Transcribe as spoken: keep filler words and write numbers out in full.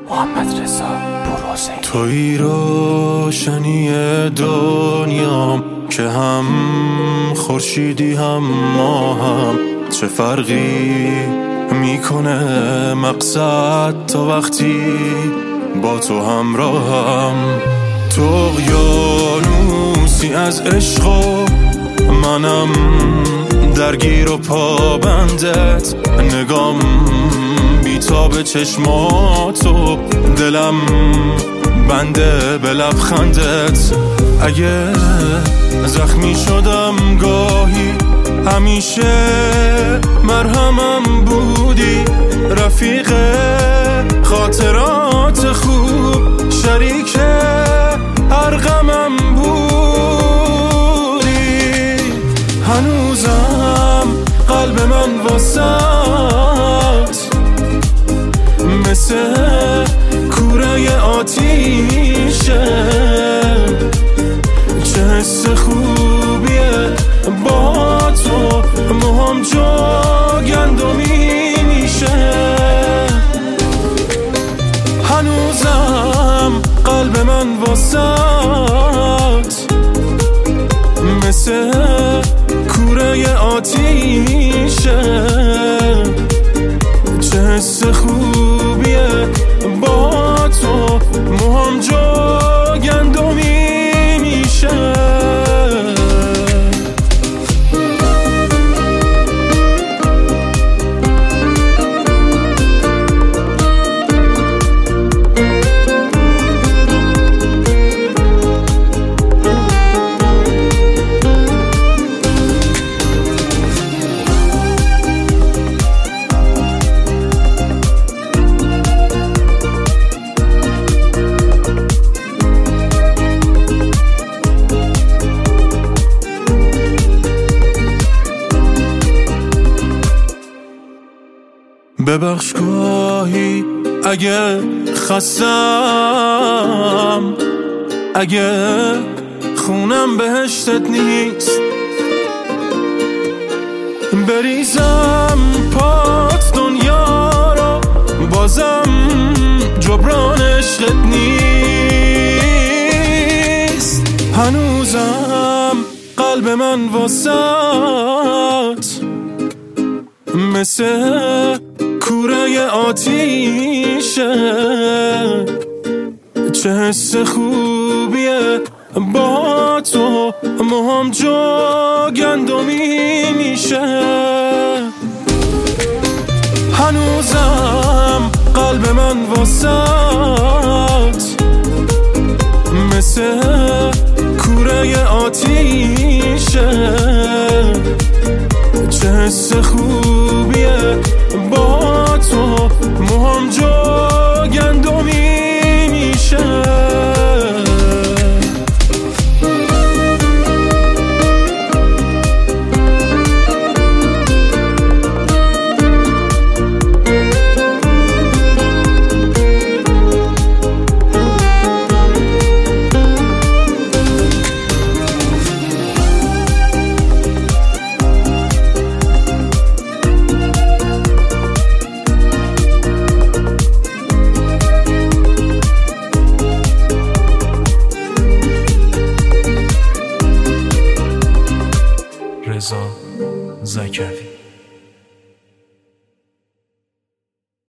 محمد رضا پورحسینی. توی روشنی دنیام که هم خورشیدی هم ماهم، چه فرقی میکنه مقصد تا وقتی با تو همراهم. تو اقیانوسی از عشق و منم درگیر و پابندت، نگام بیتاب چشماتو، دلم بنده به لبخندت. اگه زخمی شدم گاهی همیشه مرهمم بودی، رفیق خاطرات خوب، شریک هر غمم بودی. هنوزم قلب من واسات مثل کوره آتیشه، چه حس خوبیه با تو، موهام جا گندمی میشه. هنوزم قلب من واسات مثل کوره آتیشه، چه حس خوبیه با تو، موهام جا گندمی میشه. ببخش گاهی اگه خستم، اگه خونم بهشتت نیست، بریزم پات دنیا رو، بازم جبران عشقت نیست. هنوزم قلب من واسات مثل کوره آتیشه، چه حس خوبیه با تو، موهام جا گندمی میشه. هنوزم قلب من واسات مثل کوره آتیشه، چه حس خوبیه با تو، موهام جا گندمی میشه. رضا زکوی.